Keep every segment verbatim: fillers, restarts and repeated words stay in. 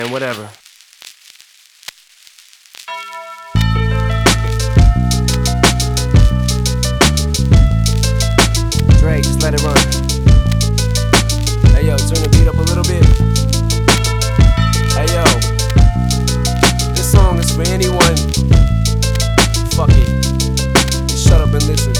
and whatever. Dre, just let it run. Hey yo, turn the beat up a little bit. Hey yo, this song is for anyone. Fuck it, just shut up and listen.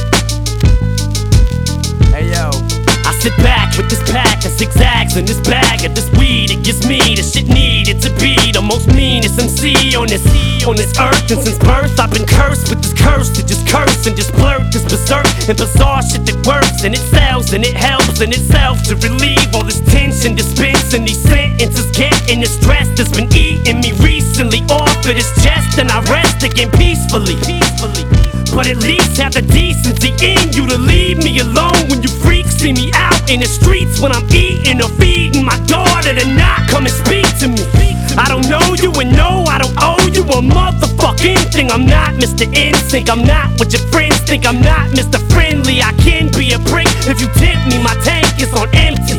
Hey yo, I sit back with this pack of zigzags and this bag of this weed. It gives me the shit needed to be the most meanest M C on this on this earth. And since birth I've been cursed with this curse to just curse and just blurt this berserk and bizarre shit that works and it sells and it helps in itself to relieve all this tension, dispensing these sentences, getting the stress that's been eating me recently off of this chest, and I rest again peacefully. Peacefully. But at least have the decency in you to leave me alone when you freaks see me out in the streets when I'm eating or feeding my daughter to not come and speak to me. I don't know you and no, I don't owe you a motherfucking thing. I'm not Mister Insync, I'm not what your friends think. I'm not Mister Friendly, I can be a prick if you tip me. My tank is on empty.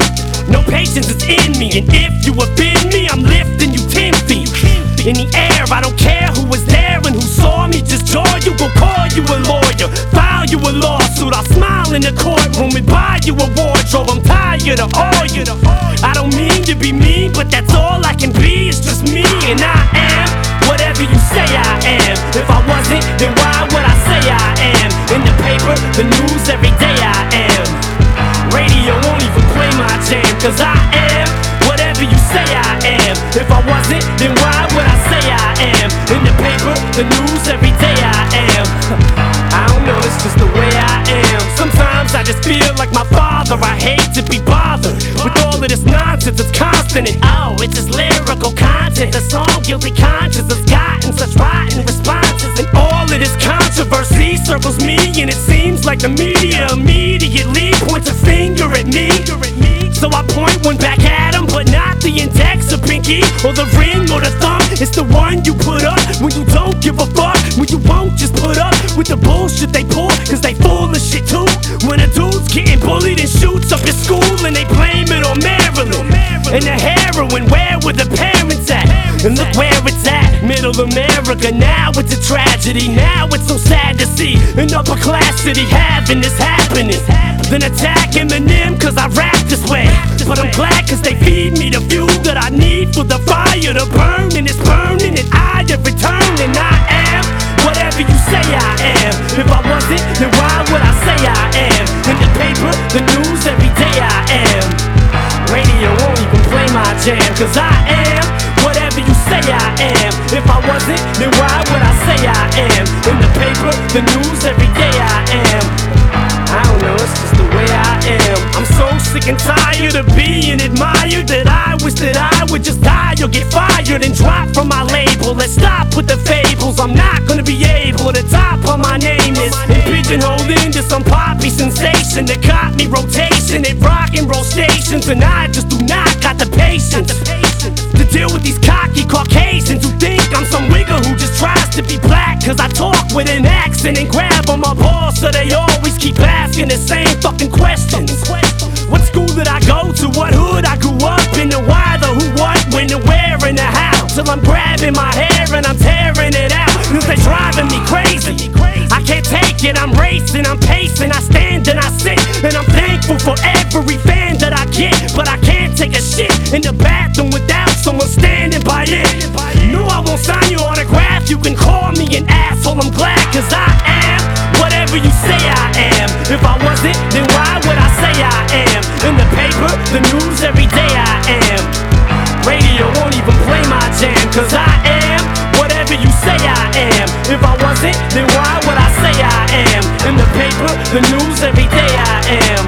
No patience is in me, and if you offend me, I'm lifting you ten feet in the air. I don't care who was there and who saw me, just jaw you, go call you a lawyer, file you a lawsuit. I'll smile in the courtroom and buy you a wardrobe. I'm tired of all you. I don't mean to be mean, but that's all I can be. It's just me, and I am whatever you say I am. If I wasn't, then why would I say I am? In the paper, the news, every day I am. Radio won't even play my jam, cause I am whatever you say I am. If I wasn't, then why would I say I am? In the paper, the news, every day I am. I don't know, it's just the way I am. Sometimes I just feel like my father. I hate to be bothered with all of this nonsense. It's constant and oh, it's just lyrical content. The song Guilty Conscience has gotten such rotten responses, and all of this controversy circles me, and it seems like the media immediately points a finger at me. So I point one back at him, but not the index or pinky or the ring or the thumb. It's the one you put up when you don't give a fuck, when you won't just put up with the bullshit they pull, cause they full of shit too. When a dude's getting bullied and shoots up your school and they blame it on Maryland and the heroin, where were the parents at? And look where it's at, middle America. Now it's a tragedy, now it's so sad to see an upper class city having this happening. Then attack Eminem cause I rap this way, but I'm glad cause they feed me the fuel that I need for the fire to burn, and it's burning and I have returned, and I am whatever you say I am. If I wasn't, then why would I say I am? In the paper, the news, every day I am. Radio won't even play my jam, cause I am whatever you say I am. If I wasn't, then why would I say I am? In the paper, the news, every day I am. I don't know, it's just the way I am. I'm so sick and tired of being admired that I wish that I would just die or get fired and drop from my label. Let's stop with the fables, I'm not gonna be able to top what my name is and pigeonholed into some poppy sensation that caught me rotation at rock and roll stations, and I just do not got the patience to deal with these cocky Caucasians who think I'm some wigger who just tries to be black cause I talk with an accent and grab on my balls, so they always keep asking the same fucking questions. What school did I go to? What hood I grew up in? The why, the who, what, when, the where, and the how. Till I'm grabbing my hair and I'm tearing it out, cause they driving me crazy. I can't take it, I'm racing, I'm pacing, I stand and I sit, and I'm thankful for every fan that I get, but I can't take a shit in the bathroom without someone standing by it. No, I won't sign your autograph, you can call me an asshole, I'm glad cause I am whatever you say I am. If I wasn't, then why would I say I am? In the paper, the news, every day I am. Radio won't even play my jam, cause I am whatever you say I am. If I wasn't, then why would I say I am? In the paper, the news, every day I am.